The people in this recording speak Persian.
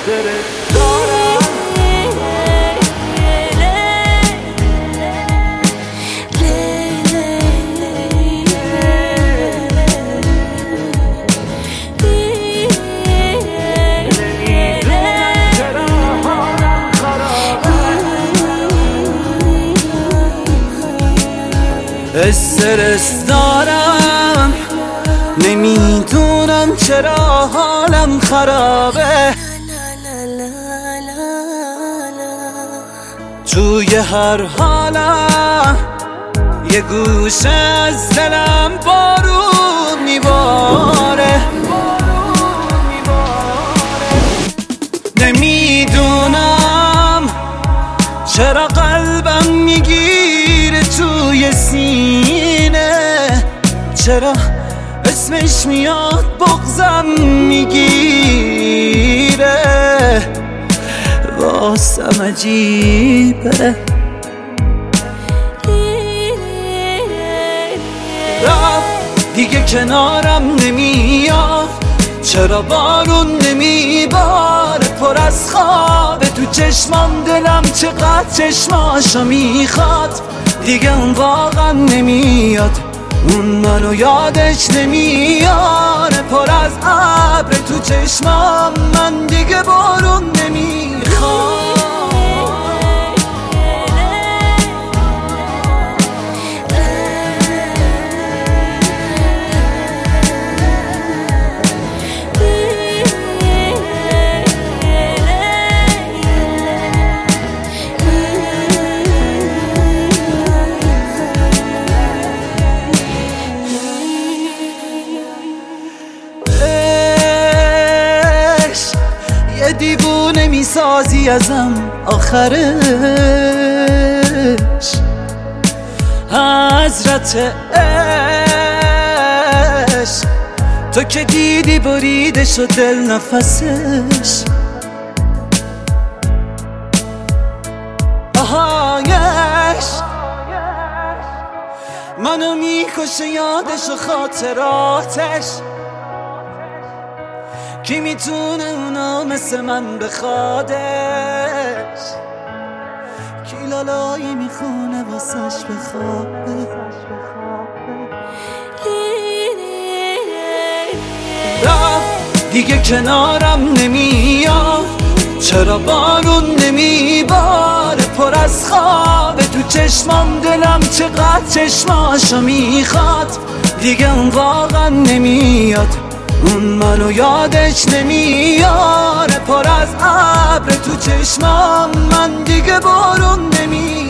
استرس دارم نمیدونم چرا حالم خرابه، توی هر حالم یه گوشه از دلم بارون میباره. نمیدونم چرا قلبم میگیره توی سینه، چرا اسمش میاد بغضم میگیره، واسم عجیبه. رفت دیگه کنارم نمیاد، چرا بارون نمیباره، پر از خوابه تو چشمام، دلم چقدر چشماشو میخواد، دیگه اون واقعا نمیاد، اون منو یادش نمیاره، پر از ابر تو چشمام، من دیگه بارون نمیخوام. دیوونه میسازی ازم آخرش، حضرت عشق تو که دیدی بریده شد دل نفسش، آهایش منو میکشه یادش و خاطراتش، کی میتونه اونا مثل من بخوادش، کی لالایی میخونه واسش بخوابه. رفت دیگه کنارم نمیاد، چرا بارون نمیباره، پر از خوابه تو چشمام، دلم چقدر چشماشو میخواد، دیگه اون واقعا نمیاد، اون منو یادش نمیاره، پر از ابر تو چشمام، من دیگه بارون نمیاره.